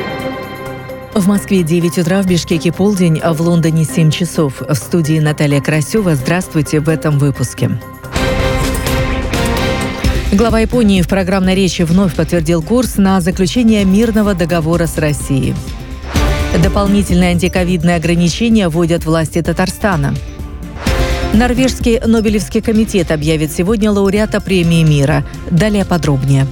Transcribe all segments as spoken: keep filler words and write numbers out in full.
В Москве девять утра, в Бишкеке полдень, а в Лондоне семь часов. В студии Наталья Красева. Здравствуйте в этом выпуске. Глава Японии в программной речи вновь подтвердил курс на заключение мирного договора с Россией. Дополнительные антиковидные ограничения вводят власти Татарстана. Норвежский Нобелевский комитет объявит сегодня лауреата премии мира. Далее подробнее.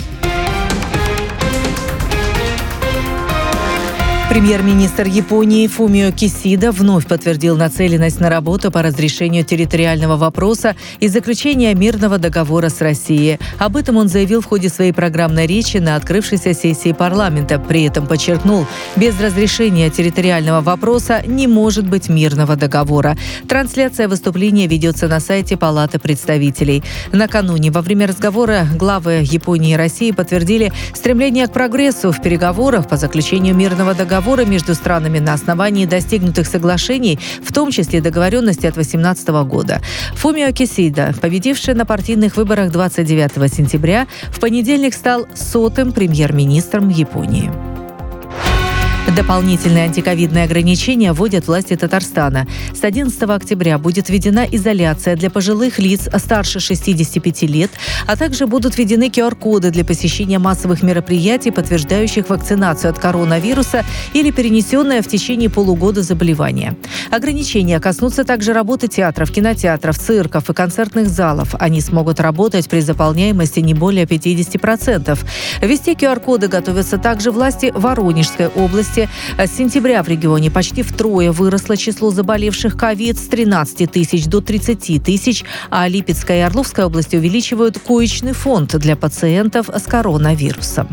Премьер-министр Японии Фумио Кисида вновь подтвердил нацеленность на работу по разрешению территориального вопроса и заключения мирного договора с Россией. Об этом он заявил в ходе своей программной речи на открывшейся сессии парламента. При этом подчеркнул, без разрешения территориального вопроса не может быть мирного договора. Трансляция выступления ведется на сайте Палаты представителей. Накануне во время разговора главы Японии и России подтвердили стремление к прогрессу в переговорах по заключению мирного договора между странами на основании достигнутых соглашений, в том числе договоренности от две тысячи восемнадцатого года. Фумио Кисида, победивший на партийных выборах двадцать девятого сентября, в понедельник стал сотым премьер-министром Японии. Дополнительные антиковидные ограничения вводят власти Татарстана. С одиннадцатого октября будет введена изоляция для пожилых лиц старше шестидесяти пяти лет, а также будут введены ку ар коды для посещения массовых мероприятий, подтверждающих вакцинацию от коронавируса или перенесенное в течение полугода заболевание. Ограничения коснутся также работы театров, кинотеатров, цирков и концертных залов. Они смогут работать при заполняемости не более пятидесяти процентов. Ввести ку ар коды готовятся также власти Воронежской области. С сентября в регионе почти втрое выросло число заболевших ковид с тринадцати тысяч до тридцати тысяч, а Липецкая и Орловская области увеличивают коечный фонд для пациентов с коронавирусом.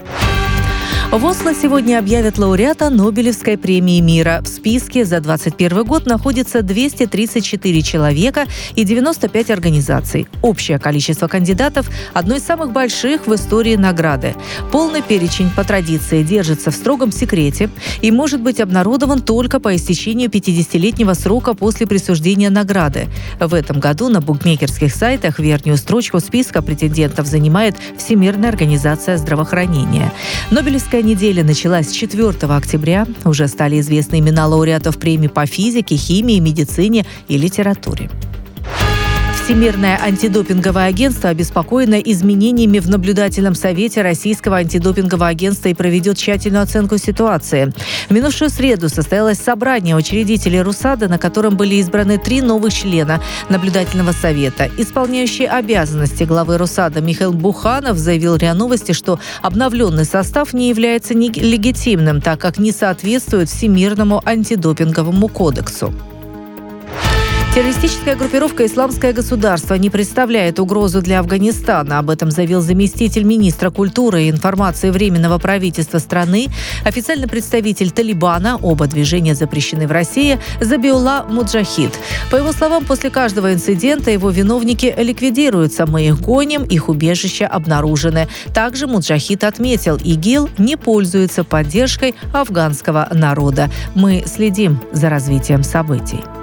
В Осло сегодня объявят лауреата Нобелевской премии мира. В списке за двадцать первый год находится двести тридцать четыре человека и девяносто пять организаций. Общее количество кандидатов – одно из самых больших в истории награды. Полный перечень по традиции держится в строгом секрете и может быть обнародован только по истечению пятидесятилетнего срока после присуждения награды. В этом году на букмекерских сайтах верхнюю строчку списка претендентов занимает Всемирная организация здравоохранения. Нобелевская неделя началась с четвёртого октября. Уже стали известны имена лауреатов премий по физике, химии, медицине и литературе. Всемирное антидопинговое агентство обеспокоено изменениями в наблюдательном совете Российского антидопингового агентства и проведет тщательную оценку ситуации. В минувшую среду состоялось собрание учредителей РУСАДА, на котором были избраны три новых члена наблюдательного совета. Исполняющий обязанности главы РУСАДА Михаил Буханов заявил РИА Новости, что обновленный состав не является легитимным, так как не соответствует Всемирному антидопинговому кодексу. Террористическая группировка «Исламское государство» не представляет угрозу для Афганистана. Об этом заявил заместитель министра культуры и информации Временного правительства страны, официальный представитель Талибана, оба движения запрещены в России, Забиулла Муджахид. По его словам, после каждого инцидента его виновники ликвидируются. Мы их гоним, их убежища обнаружены. Также Муджахид отметил, ИГИЛ не пользуется поддержкой афганского народа. Мы следим за развитием событий.